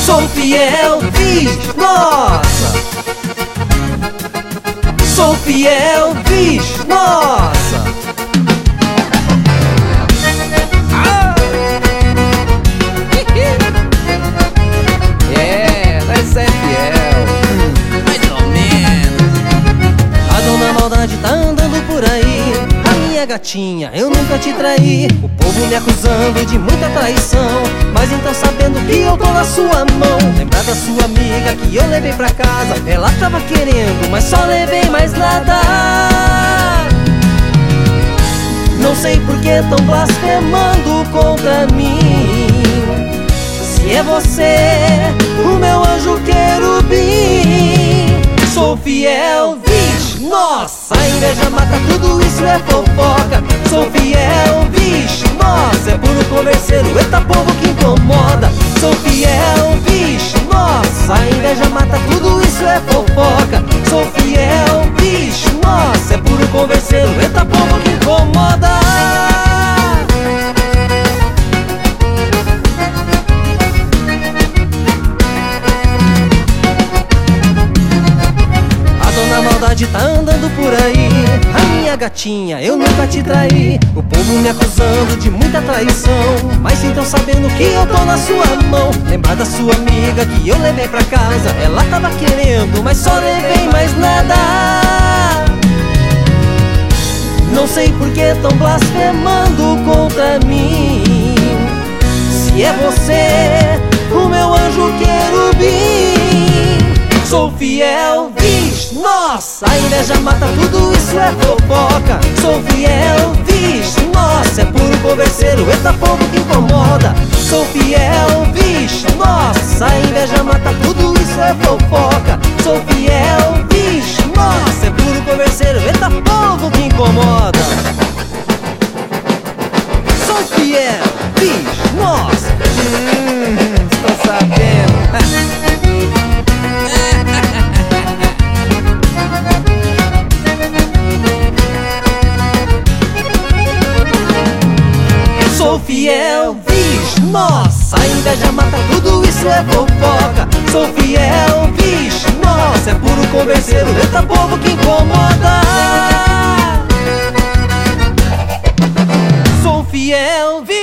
Sou fiel, vixe, nossa. Sou fiel, vixe, nossa. É, nós é fiel, mais ou menos. A dona Maldade tá andando por aí. A minha gatinha, eu nunca te traí. O povo me acusando de muita traição, mas então sabendo que eu tô na sua mão. Lembrar da sua amiga que eu levei pra casa. Ela tava querendo, mas só levei mais nada. Não sei por que tão blasfemando contra mim. Se é você, o meu anjo querubim. Sou fiel, vixe, nossa. A inveja mata, tudo isso é fofoca. Sou fiel, vixe, nossa. É puro converseiro, eita povo que incomoda. Sou fiel, vixe, nossa. A inveja mata, tudo isso é fofoca. Sou fiel, vixe, nossa. É puro converseiro, eita povo que incomoda. A maldade tá andando por aí. A minha gatinha, eu nunca te traí. O povo me acusando de muita traição, mas então sabendo que eu tô na sua mão. Lembrar da sua amiga que eu levei pra casa. Ela tava querendo, mas só levei mais nada. Não sei por que tão blasfemando contra mim. Se é você, o meu anjo querubim. Sou fiel, vixe, nossa. A inveja mata, tudo isso é fofoca. Sou fiel, vixe, nossa. É puro converseiro, eita povo que incomoda. Sou fiel, vixe, nossa. A inveja mata, tudo isso é fofoca. Sou fiel, vixe, nossa. É puro converseiro, eita povo que incomoda. Sou fiel, vixe, nossa. Tô sabendo. Sou fiel, vixe, nossa. A inveja mata, tudo isso é fofoca. Sou fiel, vixe, nossa. É puro converseiro, eita povo que incomoda. Sou fiel, vixe.